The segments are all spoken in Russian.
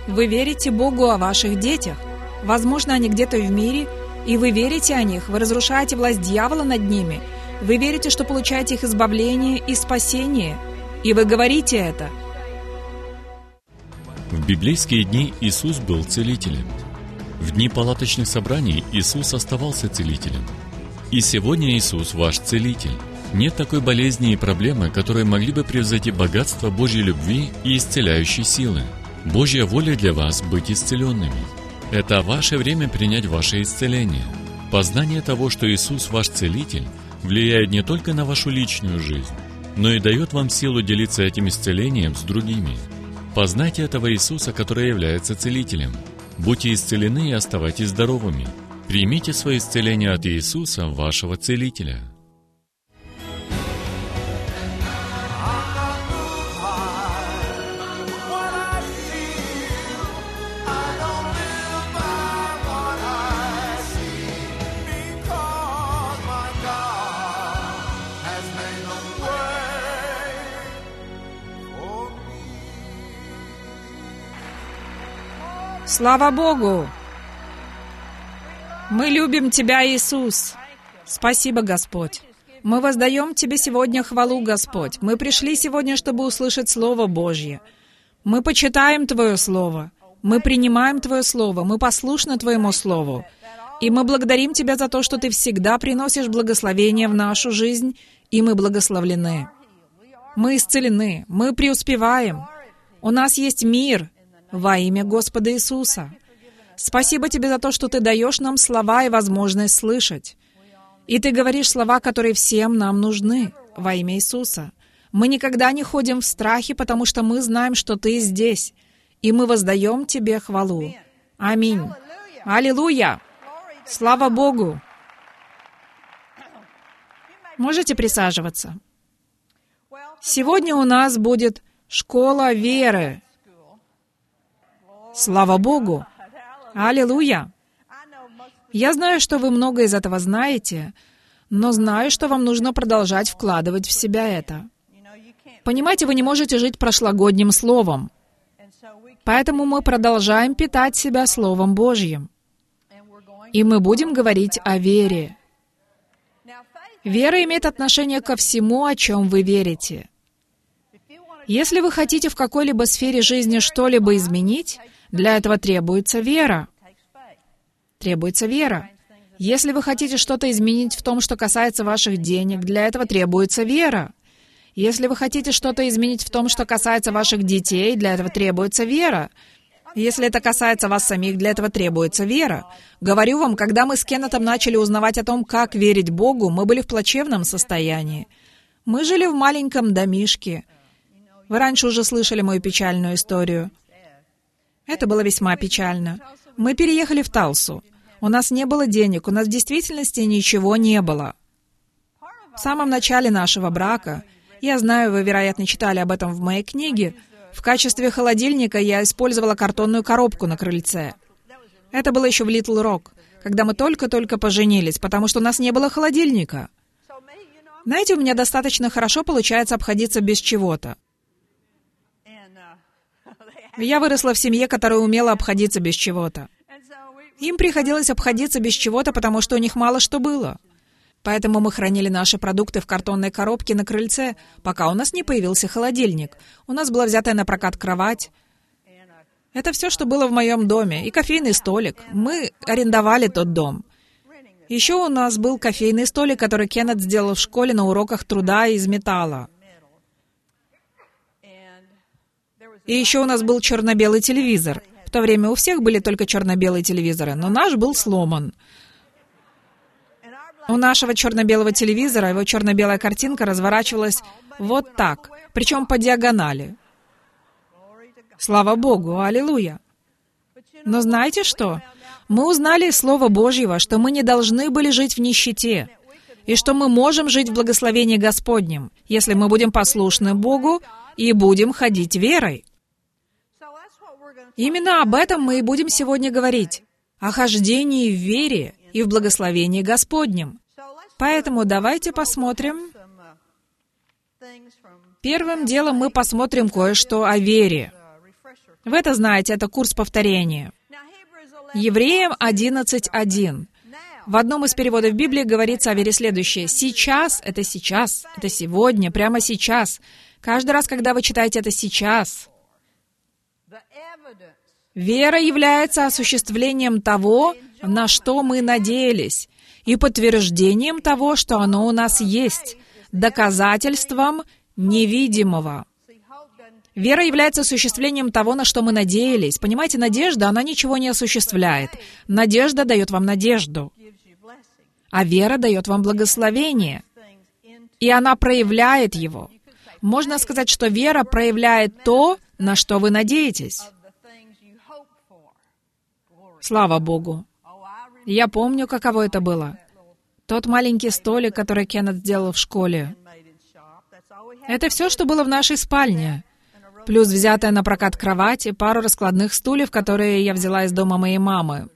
Вы верите Богу о ваших детях. Возможно, они где-то в мире, и вы верите о них, вы разрушаете власть дьявола над ними. Вы верите, что получаете их избавление и спасение. И вы говорите это. В библейские дни Иисус был целителем. В дни палаточных собраний Иисус оставался целителем. И сегодня Иисус ваш целитель. Нет такой болезни и проблемы, которые могли бы превзойти богатство Божьей любви и исцеляющей силы. Божья воля для вас быть исцеленными. Это ваше время принять ваше исцеление. Познание того, что Иисус ваш целитель, влияет не только на вашу личную жизнь, но и дает вам силу делиться этим исцелением с другими. Познайте этого Иисуса, который является целителем. Будьте исцелены и оставайтесь здоровыми. Примите свое исцеление от Иисуса, вашего целителя. Слава Богу! Мы любим Тебя, Иисус. Спасибо, Господь. Мы воздаем Тебе сегодня хвалу, Господь. Мы пришли сегодня, чтобы услышать Слово Божье. Мы почитаем Твое Слово. Мы принимаем Твое Слово. Мы послушны Твоему Слову. И мы благодарим Тебя за то, что Ты всегда приносишь благословение в нашу жизнь, и мы благословлены. Мы исцелены. Мы преуспеваем. У нас есть мир во имя Господа Иисуса. Спасибо Тебе за то, что Ты даешь нам слова и возможность слышать. И Ты говоришь слова, которые всем нам нужны во имя Иисуса. Мы никогда не ходим в страхе, потому что мы знаем, что Ты здесь, и мы воздаем Тебе хвалу. Аминь. Аллилуйя! Слава Богу! Можете присаживаться. Сегодня у нас будет школа веры. Слава Богу! Аллилуйя! Я знаю, что вы много из этого знаете, но знаю, что вам нужно продолжать вкладывать в себя это. Понимаете, вы не можете жить прошлогодним словом. Поэтому мы продолжаем питать себя Словом Божьим. И мы будем говорить о вере. Вера имеет отношение ко всему, о чем вы верите. Если вы хотите в какой-либо сфере жизни что-либо изменить, для этого требуется вера. Требуется вера. Если вы хотите что-то изменить в том, что касается ваших денег, для этого требуется вера. Если вы хотите что-то изменить в том, что касается ваших детей, для этого требуется вера. Если это касается вас самих, для этого требуется вера. Говорю вам, когда мы с Кеннетом начали узнавать о том, как верить Богу, мы были в плачевном состоянии. Мы жили в маленьком домишке. Вы раньше уже слышали мою печальную историю. Это было весьма печально. Мы переехали в Талсу. У нас не было денег, у нас в действительности ничего не было. В самом начале нашего брака, я знаю, вы, вероятно, читали об этом в моей книге, в качестве холодильника я использовала картонную коробку на крыльце. Это было еще в Литл Рок, когда мы только-только поженились, потому что у нас не было холодильника. Знаете, у меня достаточно хорошо получается обходиться без чего-то. Я выросла в семье, которая умела обходиться без чего-то. Им приходилось обходиться без чего-то, потому что у них мало что было. Поэтому мы хранили наши продукты в картонной коробке на крыльце, пока у нас не появился холодильник. У нас была взятая на прокат кровать. Это все, что было в моем доме. И кофейный столик. Мы арендовали тот дом. Еще у нас был кофейный столик, который Кеннет сделал в школе на уроках труда из металла. И еще у нас был черно-белый телевизор. В то время у всех были только черно-белые телевизоры, но наш был сломан. У нашего черно-белого телевизора его черно-белая картинка разворачивалась вот так, причем по диагонали. Слава Богу, аллилуйя! Но знаете что? Мы узнали из Слова Божьего, что мы не должны были жить в нищете, и что мы можем жить в благословении Господнем, если мы будем послушны Богу и будем ходить верой. Именно об этом мы и будем сегодня говорить, о хождении в вере и в благословении Господнем. Поэтому давайте посмотрим. Первым делом мы посмотрим кое-что о вере. Вы это знаете, это курс повторения. Евреям 11:1. В одном из переводов Библии говорится о вере следующее. Сейчас — это сегодня, прямо сейчас. Каждый раз, когда вы читаете это сейчас, вера является осуществлением того, на что мы надеялись, и подтверждением того, что оно у нас есть, доказательством невидимого. Вера является осуществлением того, на что мы надеялись. Понимаете, надежда, она ничего не осуществляет. Надежда дает вам надежду. А вера дает вам благословение. И она проявляет его. Можно сказать, что вера проявляет то, на что вы надеетесь. Слава Богу. Я помню, каково это было. Тот маленький столик, который Кеннет сделал в школе. Это все, что было в нашей спальне. Плюс взятая на прокат кровать и пару раскладных стульев, которые я взяла из дома моей мамы.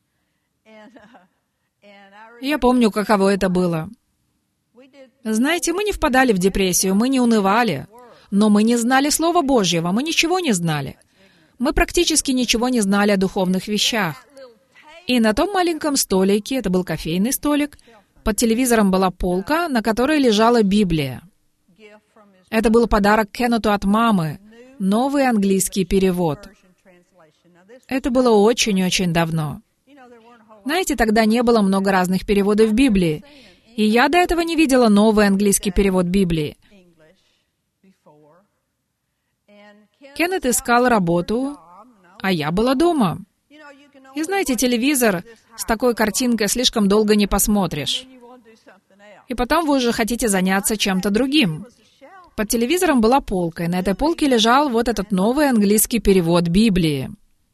Я помню, каково это было. Знаете, мы не впадали в депрессию, мы не унывали, но мы не знали Слова Божьего, мы ничего не знали. Мы практически ничего не знали о духовных вещах. И на том маленьком столике, это был кофейный столик, под телевизором была полка, на которой лежала Библия. Это был подарок Кеннету от мамы, новый английский перевод. Это было очень-очень давно. Знаете, тогда не было много разных переводов Библии, и я до этого не видела новый английский перевод Библии. Кеннет искал работу, а я была дома. И знаете, телевизор с такой картинкой слишком долго не посмотришь. И потом вы уже хотите заняться чем-то другим. Под телевизором была полка, и на этой полке лежал вот этот новый английский перевод Библии.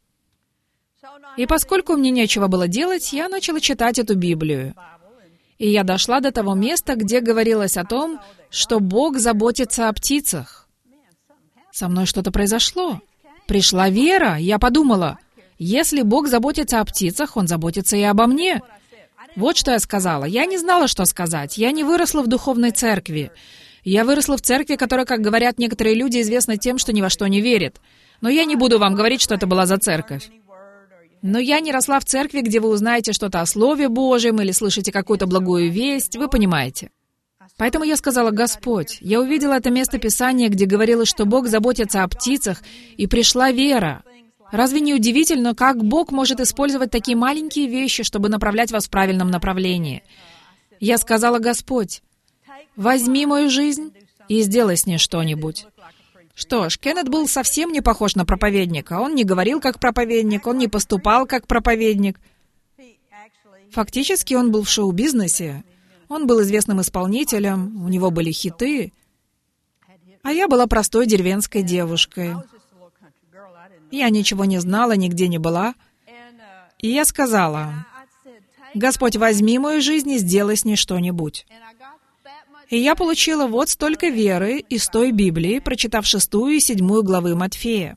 И поскольку мне нечего было делать, я начала читать эту Библию. И я дошла до того места, где говорилось о том, что Бог заботится о птицах. Со мной что-то произошло. Пришла вера. Я подумала, если Бог заботится о птицах, Он заботится и обо мне. Вот что я сказала. Я не знала, что сказать. Я не выросла в духовной церкви. Я выросла в церкви, которая, как говорят некоторые люди, известна тем, что ни во что не верит. Но я не буду вам говорить, что это была за церковь. Но я не росла в церкви, где вы узнаете что-то о Слове Божьем или слышите какую-то благую весть, вы понимаете. Поэтому я сказала: «Господь, я увидела это место Писания, где говорилось, что Бог заботится о птицах, и пришла вера. Разве не удивительно, как Бог может использовать такие маленькие вещи, чтобы направлять вас в правильном направлении?» Я сказала: «Господь, возьми мою жизнь и сделай с ней что-нибудь». Что ж, Кеннет был совсем не похож на проповедника. Он не говорил как проповедник, он не поступал как проповедник. Фактически он был в шоу-бизнесе. Он был известным исполнителем, у него были хиты. А я была простой деревенской девушкой. Я ничего не знала, нигде не была. И я сказала: «Господь, возьми мою жизнь и сделай с ней что-нибудь». И я получила вот столько веры из той Библии, прочитав 6 и 7 главы Матфея.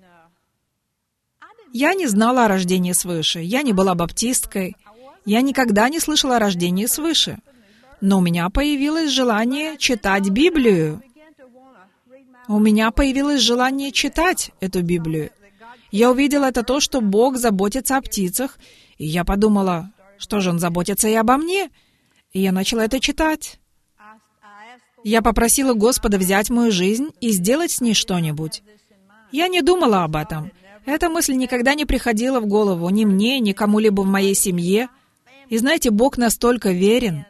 Я не знала о рождении свыше, я не была баптисткой, я никогда не слышала о рождении свыше. Но у меня появилось желание читать Библию. У меня появилось желание читать эту Библию. Я увидела это то, что Бог заботится о птицах, и я подумала, что же Он заботится и обо мне? И я начала это читать. Я попросила Господа взять мою жизнь и сделать с ней что-нибудь. Я не думала об этом. Эта мысль никогда не приходила в голову ни мне, ни кому-либо в моей семье. И знаете, Бог настолько верен.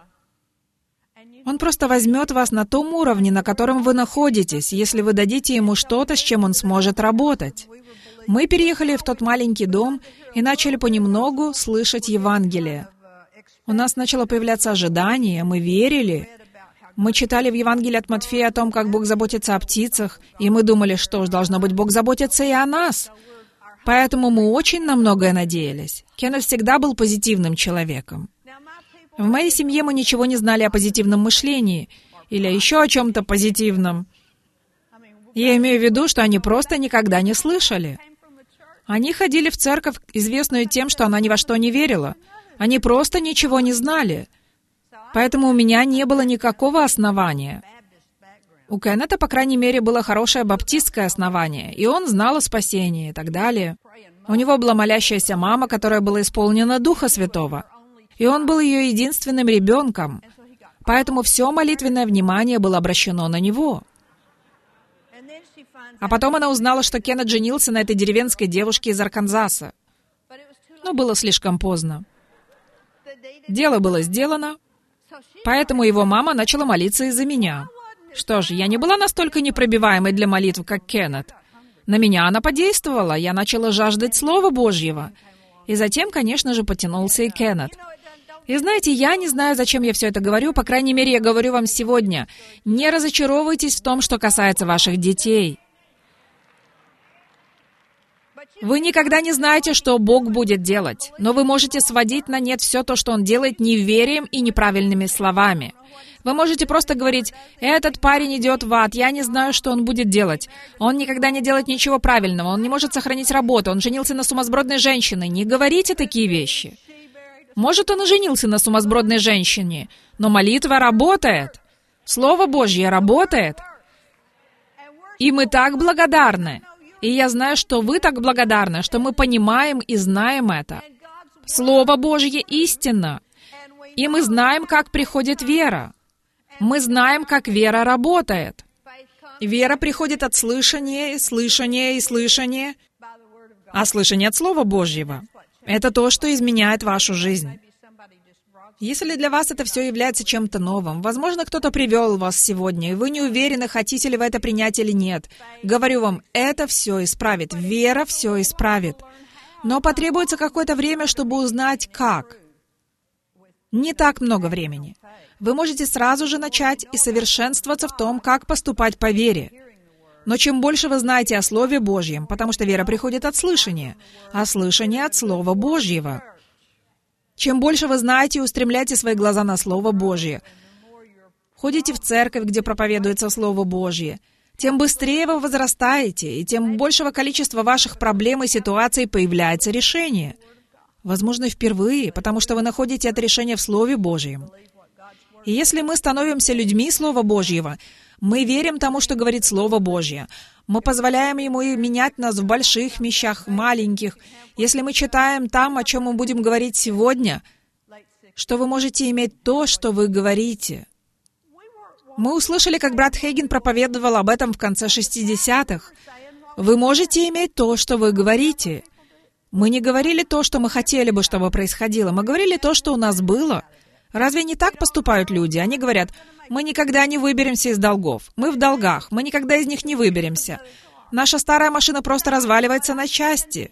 Он просто возьмет вас на том уровне, на котором вы находитесь, если вы дадите Ему что-то, с чем Он сможет работать. Мы переехали в тот маленький дом и начали понемногу слышать Евангелие. У нас начало появляться ожидание, мы верили. Мы читали в Евангелии от Матфея о том, как Бог заботится о птицах, и мы думали, что ж, должно быть, Бог заботится и о нас. Поэтому мы очень на многое надеялись. Кеннет всегда был позитивным человеком. В моей семье мы ничего не знали о позитивном мышлении или еще о чем-то позитивном. Я имею в виду, что они просто никогда не слышали. Они ходили в церковь, известную тем, что она ни во что не верила. Они просто ничего не знали. Поэтому у меня не было никакого основания. У Кеннета, по крайней мере, было хорошее баптистское основание, и он знал о спасении и так далее. У него была молящаяся мама, которая была исполнена Духа Святого, и он был ее единственным ребенком, поэтому все молитвенное внимание было обращено на него. А потом она узнала, что Кеннет женился на этой деревенской девушке из Арканзаса. Но было слишком поздно. Дело было сделано, поэтому его мама начала молиться из-за меня. Что ж, я не была настолько непробиваемой для молитв, как Кеннет. На меня она подействовала, я начала жаждать Слова Божьего. И затем, конечно же, потянулся и Кеннет. И знаете, я не знаю, зачем я все это говорю, по крайней мере, я говорю вам сегодня. Не разочаровывайтесь в том, что касается ваших детей. Вы никогда не знаете, что Бог будет делать, но вы можете сводить на нет все то, что Он делает, неверием и неправильными словами. Вы можете просто говорить: «Этот парень идет в ад, я не знаю, что он будет делать. Он никогда не делает ничего правильного, он не может сохранить работу, он женился на сумасбродной женщине». Не говорите такие вещи. Может, он и женился на сумасбродной женщине, но молитва работает. Слово Божье работает. И мы так благодарны. И я знаю, что вы так благодарны, что мы понимаем и знаем это. Слово Божье истинно. И мы знаем, как приходит вера. Мы знаем, как вера работает. Вера приходит от слышания, слышания и слышания, а слышание от Слова Божьего. Это то, что изменяет вашу жизнь. Если для вас это все является чем-то новым, возможно, кто-то привел вас сегодня, и вы не уверены, хотите ли вы это принять или нет. Говорю вам, это все исправит. Вера все исправит. Но потребуется какое-то время, чтобы узнать, как. Не так много времени. Вы можете сразу же начать и совершенствоваться в том, как поступать по вере. Но чем больше вы знаете о Слове Божьем, потому что вера приходит от слышания, а слышание от Слова Божьего. Чем больше вы знаете и устремляете свои глаза на Слово Божье, ходите в церковь, где проповедуется Слово Божье, тем быстрее вы возрастаете, и тем большего количества ваших проблем и ситуаций появляется решение. Возможно, впервые, потому что вы находите это решение в Слове Божьем. И если мы становимся людьми Слова Божьего, мы верим тому, что говорит Слово Божье. Мы позволяем Ему менять нас в больших вещах, в маленьких. Если мы читаем там, о чем мы будем говорить сегодня, что вы можете иметь то, что вы говорите. Мы услышали, как брат Хейген проповедовал об этом в конце 60-х. Вы можете иметь то, что вы говорите. Мы не говорили то, что мы хотели бы, чтобы происходило. Мы говорили то, что у нас было. Разве не так поступают люди? Они говорят: мы никогда не выберемся из долгов. Мы в долгах. Мы никогда из них не выберемся. Наша старая машина просто разваливается на части.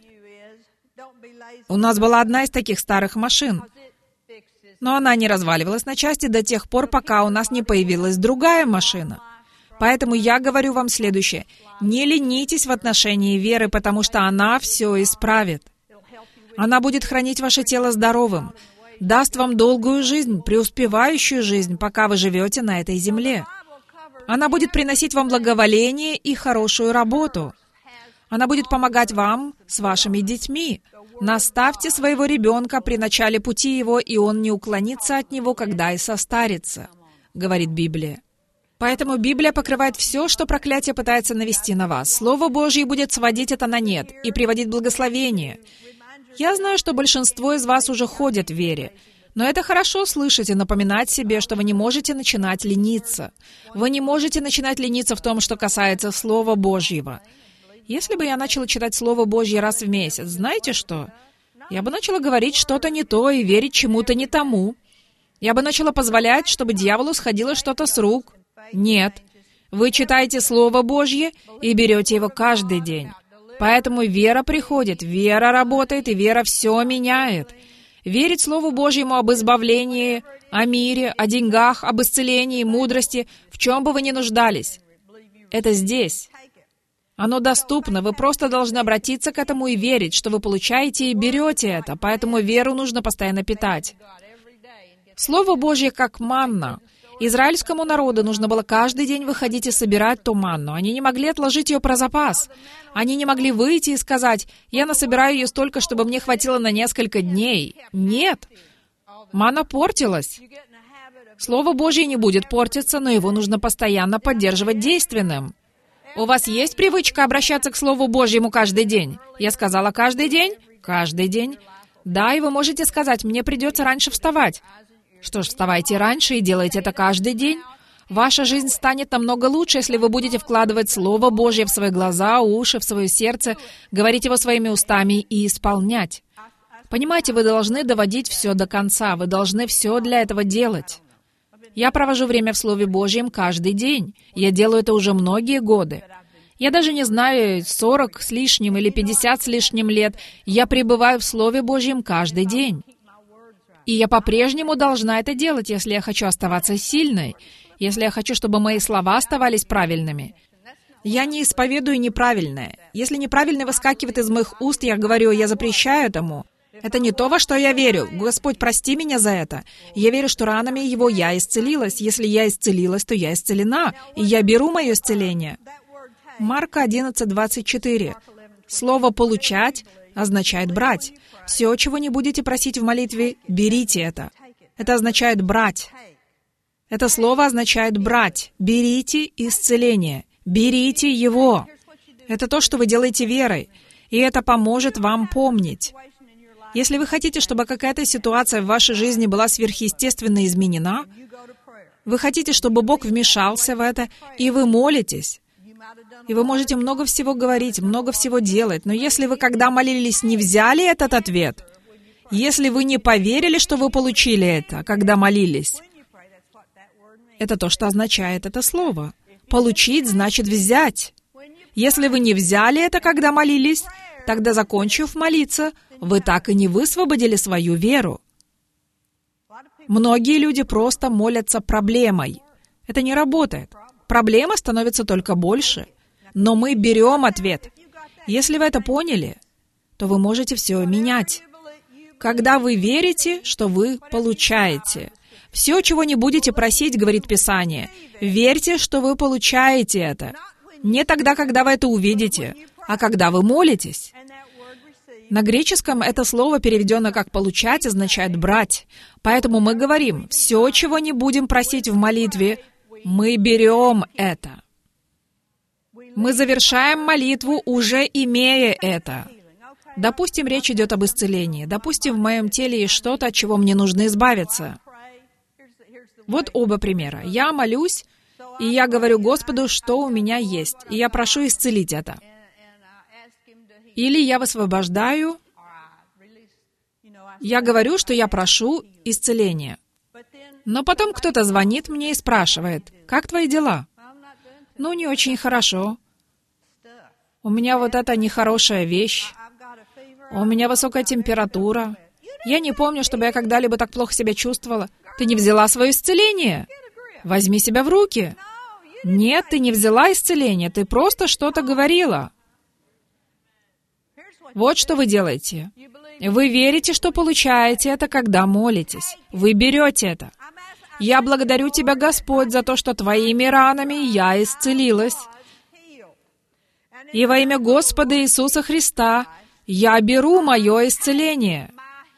У нас была одна из таких старых машин. Но она не разваливалась на части до тех пор, пока у нас не появилась другая машина. Поэтому я говорю вам следующее. Не ленитесь в отношении веры, потому что она все исправит. Она будет хранить ваше тело здоровым, даст вам долгую жизнь, преуспевающую жизнь, пока вы живете на этой земле. Она будет приносить вам благоволение и хорошую работу. Она будет помогать вам с вашими детьми. Наставьте своего ребенка при начале пути его, и он не уклонится от него, когда и состарится, говорит Библия. Поэтому Библия покрывает все, что проклятие пытается навести на вас. Слово Божье будет сводить это на нет и приводить благословение. Я знаю, что большинство из вас уже ходят в вере, но это хорошо слышать и напоминать себе, что вы не можете начинать лениться. Вы не можете начинать лениться в том, что касается Слова Божьего. Если бы я начала читать Слово Божье раз в месяц, знаете что? Я бы начала говорить что-то не то и верить чему-то не тому. Я бы начала позволять, чтобы дьяволу сходило что-то с рук. Нет. Вы читаете Слово Божье и берете его каждый день. Поэтому вера приходит, вера работает, и вера все меняет. Верить Слову Божьему об избавлении, о мире, о деньгах, об исцелении, мудрости, в чем бы вы ни нуждались. Это здесь. Оно доступно, вы просто должны обратиться к этому и верить, что вы получаете и берете это, поэтому веру нужно постоянно питать. Слово Божье как манна. Израильскому народу нужно было каждый день выходить и собирать ту манну. Они не могли отложить ее про запас. Они не могли выйти и сказать: «Я насобираю ее столько, чтобы мне хватило на несколько дней». Нет. Манна портилась. Слово Божье не будет портиться, но его нужно постоянно поддерживать действенным. У вас есть привычка обращаться к Слову Божьему каждый день? Я сказала, каждый день? Каждый день. Да, и вы можете сказать, мне придется раньше вставать. Что ж, вставайте раньше и делайте это каждый день. Ваша жизнь станет намного лучше, если вы будете вкладывать Слово Божье в свои глаза, уши, в свое сердце, говорить его своими устами и исполнять. Понимаете, вы должны доводить все до конца, вы должны все для этого делать. Я провожу время в Слове Божьем каждый день. Я делаю это уже многие годы. Я даже не знаю, 40 с лишним или 50 с лишним лет. Я пребываю в Слове Божьем каждый день. И я по-прежнему должна это делать, если я хочу оставаться сильной, если я хочу, чтобы мои слова оставались правильными. Я не исповедую неправильное. Если неправильно выскакивает из моих уст, я говорю, я запрещаю этому. Это не то, во что я верю. Господь, прости меня за это. Я верю, что ранами Его я исцелилась. Если я исцелилась, то я исцелена. И я беру мое исцеление. Марка 11:24. Слово «получать» означает «брать». Все, чего не будете просить в молитве, берите это. Это означает «брать». Это слово означает «брать». Берите исцеление. Берите его. Это то, что вы делаете верой. И это поможет вам помнить. Если вы хотите, чтобы какая-то ситуация в вашей жизни была сверхъестественно изменена, вы хотите, чтобы Бог вмешался в это, и вы молитесь. И вы можете много всего говорить, много всего делать, но если вы, когда молились, не взяли этот ответ, если вы не поверили, что вы получили это, когда молились, это то, что означает это слово. Получить значит взять. Если вы не взяли это, когда молились, тогда, закончив молиться, вы так и не высвободили свою веру. Многие люди просто молятся проблемой. Это не работает. Проблема становится только больше. Но мы берем ответ. Если вы это поняли, то вы можете все менять. Когда вы верите, что вы получаете. Все, чего не будете просить, говорит Писание, верьте, что вы получаете это. Не тогда, когда вы это увидите, а когда вы молитесь. На греческом это слово, переведено как «получать», означает «брать». Поэтому мы говорим, все, чего не будем просить в молитве, мы берем это. Мы завершаем молитву, уже имея это. Допустим, речь идет об исцелении. Допустим, в моем теле есть что-то, от чего мне нужно избавиться. Вот оба примера. Я молюсь, и я говорю Господу, что у меня есть, и я прошу исцелить это. Или я высвобождаю, я говорю, что я прошу исцеления. Но потом кто-то звонит мне и спрашивает, «Как твои дела?» «Ну, не очень хорошо. У меня вот эта нехорошая вещь. У меня высокая температура. Я не помню, чтобы я когда-либо так плохо себя чувствовала. Ты не взяла свое исцеление? Возьми себя в руки». «Нет, ты не взяла исцеление, ты просто что-то говорила». Вот что вы делаете. Вы верите, что получаете это, когда молитесь. Вы берете это. «Я благодарю Тебя, Господь, за то, что Твоими ранами я исцелилась. И во имя Господа Иисуса Христа я беру мое исцеление.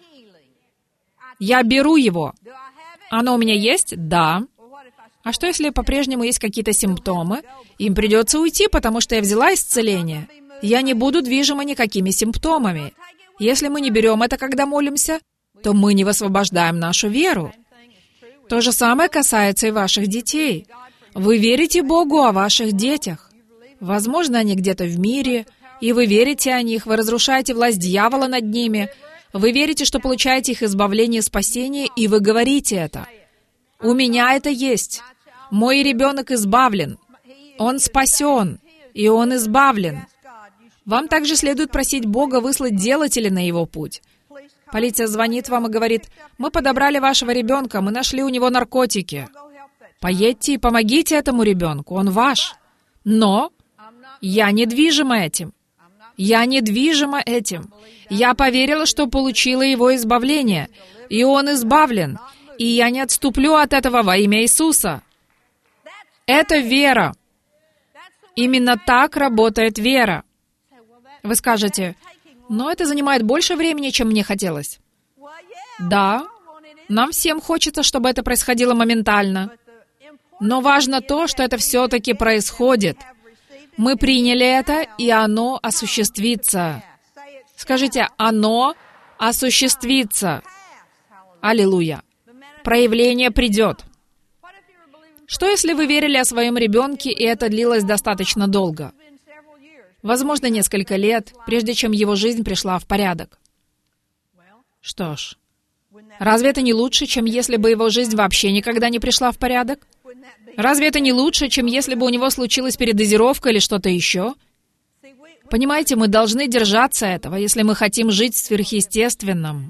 Я беру его. Оно у меня есть? Да. А что, если по-прежнему есть какие-то симптомы? Им придется уйти, потому что я взяла исцеление. Я не буду движима никакими симптомами. Если мы не берем это, когда молимся, то мы не высвобождаем нашу веру. То же самое касается и ваших детей. Вы верите Богу о ваших детях. Возможно, они где-то в мире, и вы верите о них, вы разрушаете власть дьявола над ними, вы верите, что получаете их избавление и спасение, и вы говорите это. «У меня это есть. Мой ребенок избавлен. Он спасен, и он избавлен». Вам также следует просить Бога выслать делателя на его путь. Полиция звонит вам и говорит, «Мы подобрали вашего ребенка, мы нашли у него наркотики». Поедьте и помогите этому ребенку, он ваш. Но я недвижима этим. Я недвижима этим. Я поверила, что получила его избавление, и он избавлен, и я не отступлю от этого во имя Иисуса. Это вера. Именно так работает вера. Вы скажете, но это занимает больше времени, чем мне хотелось. Да, Нам всем хочется, чтобы это происходило моментально. Но важно то, что это все-таки происходит. Мы приняли это, и оно осуществится. Скажите, оно осуществится. Аллилуйя. Проявление придет. Что, если вы верили о своем ребенке, и это длилось достаточно долго? Возможно, несколько лет, прежде чем его жизнь пришла в порядок. Что ж, разве это не лучше, чем если бы его жизнь вообще никогда не пришла в порядок? Разве это не лучше, чем если бы у него случилась передозировка или что-то еще? Понимаете, мы должны держаться этого, если мы хотим жить в сверхъестественном.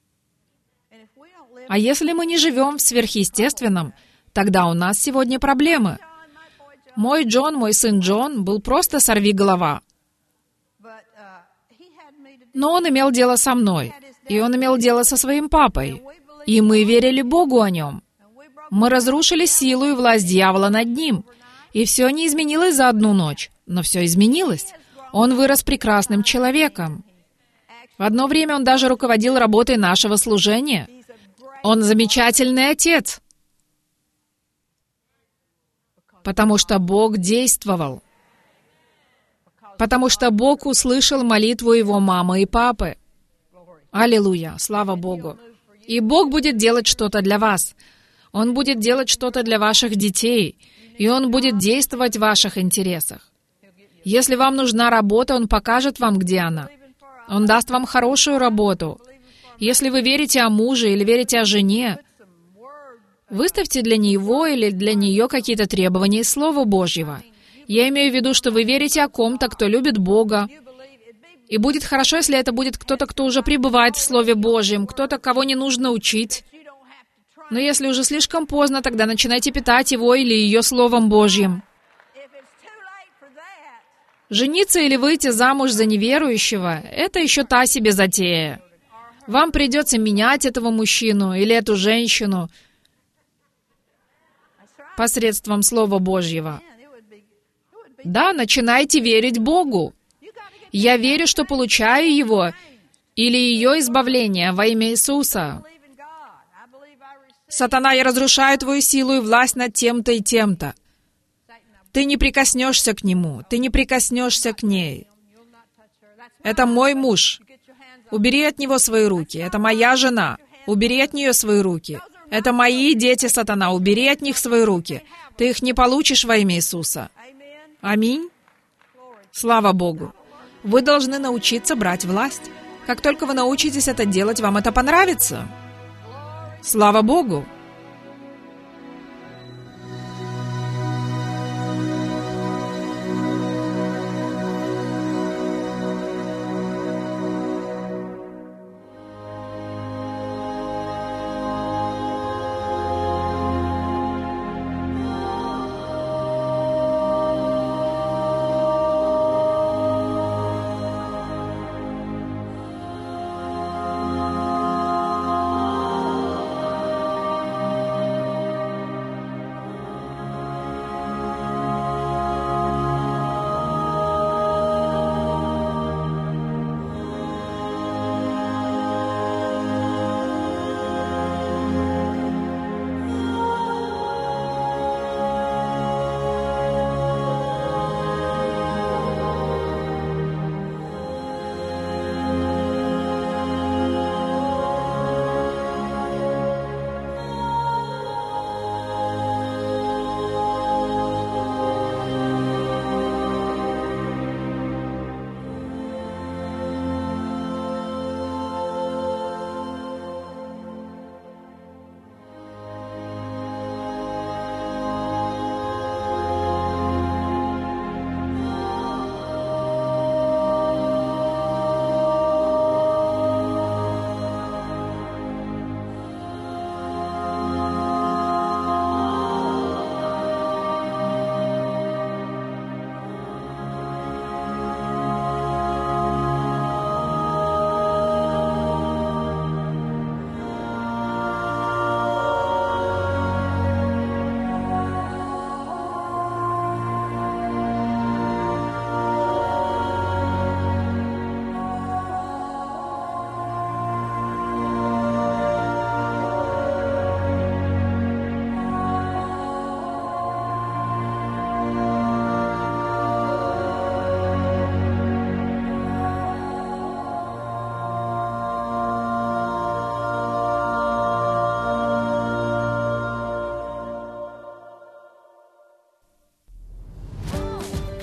А если мы не живем в сверхъестественном, тогда у нас сегодня проблемы. Мой сын Джон, был просто сорвиголова. Но он имел дело со мной, и он имел дело со своим папой, и мы верили Богу о нем. Мы разрушили силу и власть дьявола над ним, и все не изменилось за одну ночь, но все изменилось. Он вырос прекрасным человеком. В одно время он даже руководил работой нашего служения. Он замечательный отец. Потому что Бог действовал. Потому что Бог услышал молитву его мамы и папы. Аллилуйя! Слава Богу! И Бог будет делать что-то для вас. Он будет делать что-то для ваших детей. И Он будет действовать в ваших интересах. Если вам нужна работа, Он покажет вам, где она. Он даст вам хорошую работу. Если вы верите о муже или верите о жене, выставьте для него или для нее какие-то требования из Слова Божьего. Я имею в виду, что вы верите о ком-то, кто любит Бога. И будет хорошо, если это будет кто-то, кто уже пребывает в Слове Божьем, кто-то, кого не нужно учить. Но если уже слишком поздно, тогда начинайте питать его или ее Словом Божьим. Жениться или выйти замуж за неверующего — это еще та себе затея. Вам придется менять этого мужчину или эту женщину посредством Слова Божьего. Да, начинайте верить Богу. Я верю, что получаю Его или ее избавление во имя Иисуса. Сатана, я разрушаю твою силу и власть над тем-то и тем-то. Ты не прикоснешься к нему, ты не прикоснешься к ней. Это мой муж. Убери от него свои руки. Это моя жена. Убери от нее свои руки. Это мои дети, сатана. Убери от них свои руки. Ты их не получишь во имя Иисуса. Аминь. Слава Богу. Вы должны научиться брать власть. Как только вы научитесь это делать, вам это понравится. Слава Богу.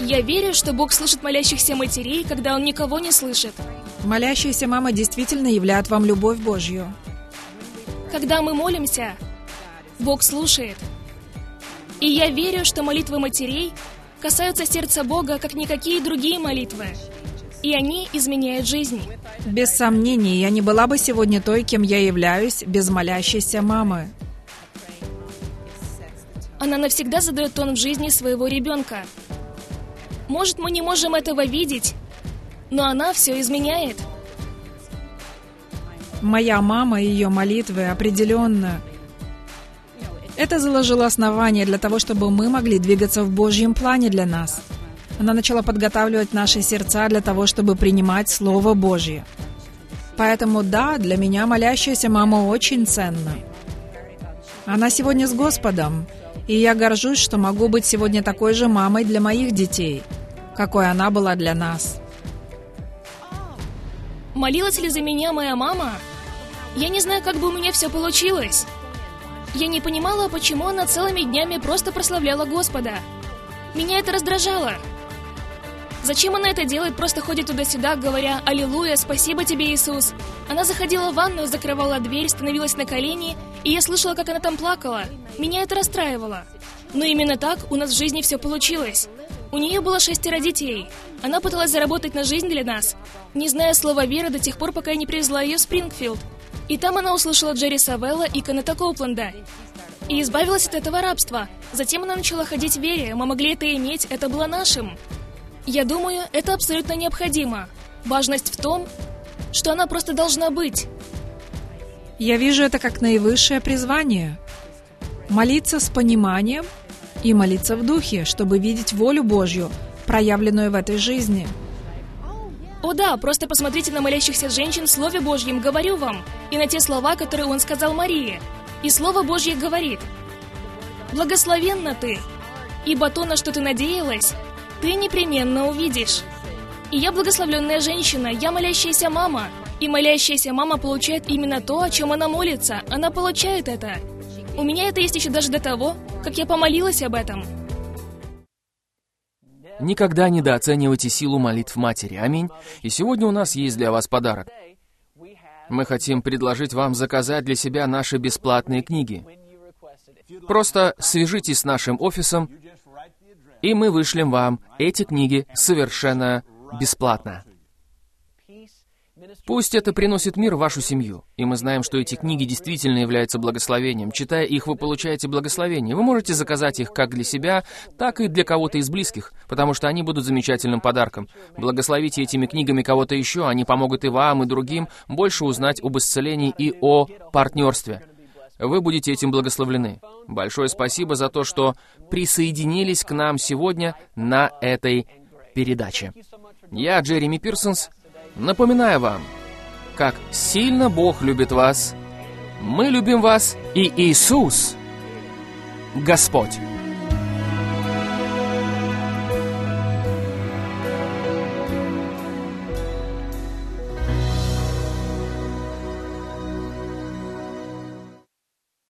я верю, что Бог слышит молящихся матерей, когда Он никого не слышит. Молящиеся мамы действительно являют вам любовь Божью. Когда мы молимся, Бог слушает. И я верю, что молитвы матерей касаются сердца Бога, как никакие другие молитвы. И они изменяют жизнь. Без сомнений, я не была бы сегодня той, кем я являюсь, без молящейся мамы. Она навсегда задает тон в жизни своего ребенка. Может, мы не можем этого видеть, но она все изменяет. Моя мама и ее молитвы определенно. Это заложило основание для того, чтобы мы могли двигаться в Божьем плане для нас. Она начала подготавливать наши сердца для того, чтобы принимать Слово Божье. Поэтому да, для меня молящаяся мама очень ценна. Она сегодня с Господом, и я горжусь, что могу быть сегодня такой же мамой для моих детей, какой она была для нас. Молилась ли за меня моя мама? Я не знаю, как бы у меня все получилось. Я не понимала, почему она целыми днями просто прославляла Господа. Меня это раздражало. Зачем она это делает, просто ходит туда-сюда, говоря «Аллилуйя, спасибо тебе, Иисус». Она заходила в ванную, закрывала дверь, становилась на колени, и я слышала, как она там плакала. Меня это расстраивало. Но именно так у нас в жизни все получилось. У нее было 6 детей. Она пыталась заработать на жизнь для нас, не зная слова веры до тех пор, пока я не привезла ее в Спрингфилд. И там она услышала Джерри Савелла и Кеннета Коупленда. И избавилась от этого рабства. Затем она начала ходить в вере. Мы могли это иметь, это было нашим. Я думаю, это абсолютно необходимо. Важность в том, что она просто должна быть. Я вижу это как наивысшее призвание. Молиться с пониманием и молиться в духе, чтобы видеть волю Божью, проявленную в этой жизни. О да, просто посмотрите на молящихся женщин в Слове Божьем, говорю вам, и на те слова, которые Он сказал Марии. И Слово Божье говорит: «Благословенна ты, ибо то, на что ты надеялась, ты непременно увидишь». И я благословленная женщина, я молящаяся мама. И молящаяся мама получает именно то, о чем она молится. Она получает это. У меня это есть еще даже до того, как я помолилась об этом. Никогда недооценивайте силу молитв матери. Аминь. И сегодня у нас есть для вас подарок. Мы хотим предложить вам заказать для себя наши бесплатные книги. Просто свяжитесь с нашим офисом, и мы вышлем вам эти книги совершенно бесплатно. Пусть это приносит мир в вашу семью. И мы знаем, что эти книги действительно являются благословением. Читая их, вы получаете благословение. Вы можете заказать их как для себя, так и для кого-то из близких, потому что они будут замечательным подарком. Благословите этими книгами кого-то еще, они помогут и вам, и другим больше узнать об исцелении и о партнерстве. Вы будете этим благословлены. Большое спасибо за то, что присоединились к нам сегодня на этой передаче. Я, Джереми Пирсонс, напоминаю вам, как сильно Бог любит вас, мы любим вас, и Иисус, Господь.